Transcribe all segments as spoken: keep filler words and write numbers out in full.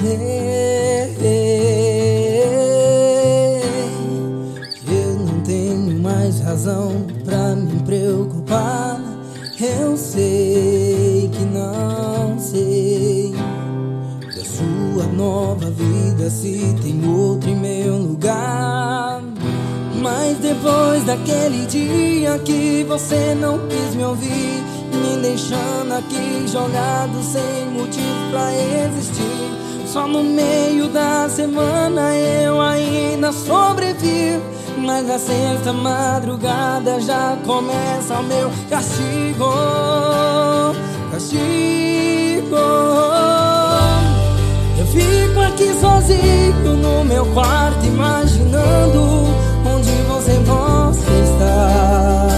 sei, eu não tenho mais razão pra me preocupar. Eu sei que não sei da sua nova vida, se tem outro em meu lugar. Mas depois daquele dia que você não quis me ouvir, me deixando aqui jogado sem motivo pra existir, só no meio da semana eu ainda sobrevivo. Mas na sexta madrugada já começa o meu castigo, castigo. Eu fico aqui sozinho no meu quarto imaginando onde você possa estar,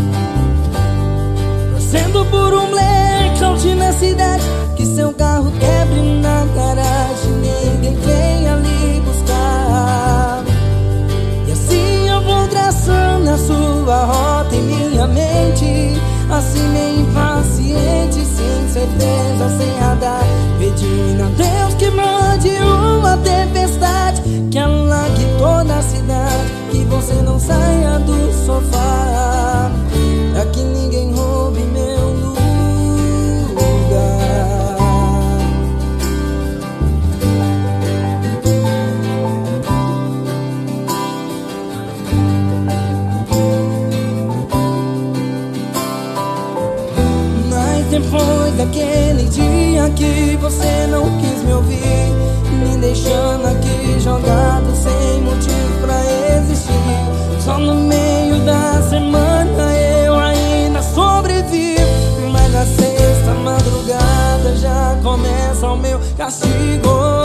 torcendo por um blackout na cidade, que seu carro quebre na garagem, ninguém vem ali buscar. E assim eu vou traçando a sua rota em minha mente, assim meio impaciente, sem certeza, sem radar, pedindo a Deus que mande uma tempestade, que alague toda a cidade, que você não saia do sofá, pra que ninguém roube meu lugar. Mas depois daquele dia que você não quis me ouvir, me deixando aqui jogado sem motivo pra existir, só no meio da semana eu ainda sobrevivo. Mas na sexta madrugada já começa o meu castigo.